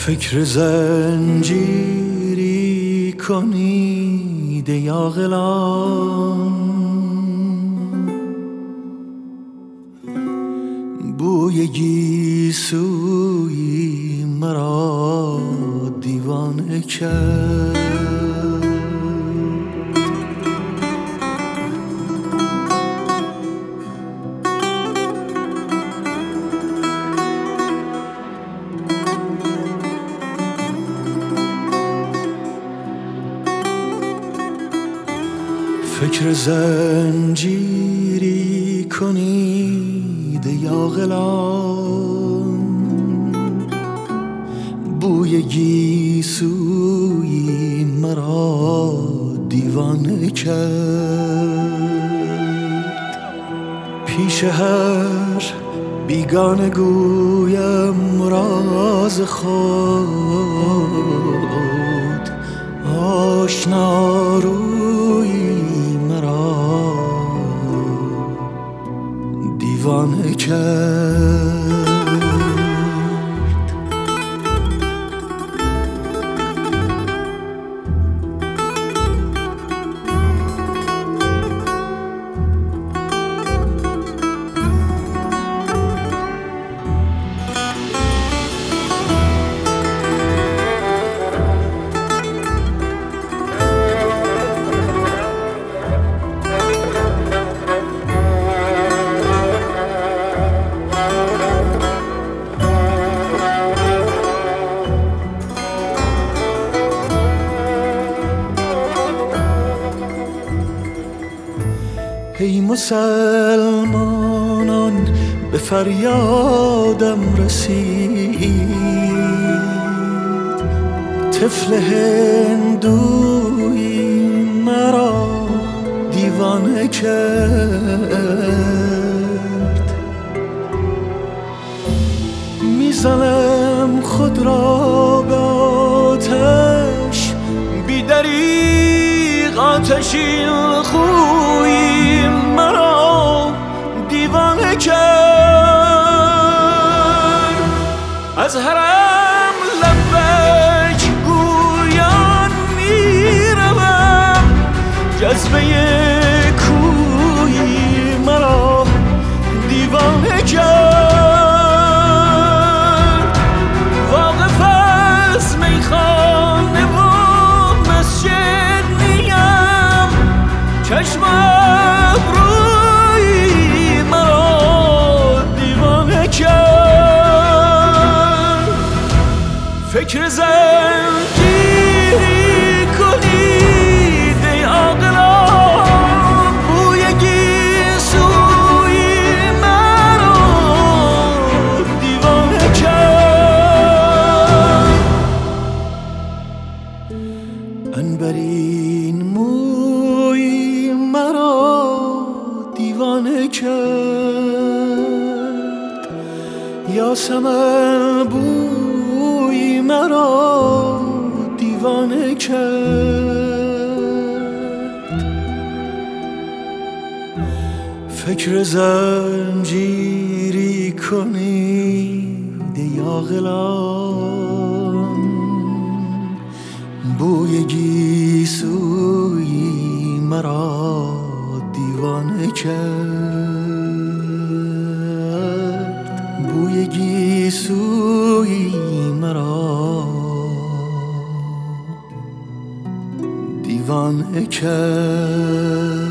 فکر زنجیری کنید ای عاقلان، بوی گیسویی مرا دیوانه کرد. فکر زنجیری کنید ای عاقلان، بوی گیسویی مرا دیوانه کرد. پیش هر بیگانه گویم راز خود، آشنا رویی مرا دیوانه کرد. ای مسلمانان به فریادم رسید، طفل هندویی مرا دیوانه کرد. میزنم خود را به آتش، بی دریغ آتشین خویی مرا دیوانه کرد. از حرم لبیک گویان میروم، جذبه کویی مرا دیوانه کرد. واقف از میخانه و مسجد نیم، چشم ابرویی مرا دیوانه کرد. فکر زنجیری کنید ای عاقلان، بوی گیسویی مرا دیوانه کرد. عنبرین مویی مرا دیوانه کرد. یاسمن بویی مرا دیوانه کرد. فکر زنجیری کنید ای عاقلان، بوی گیسویی مرا دیوانه کرد. بوی گیسویی مرا دیوانه کرد.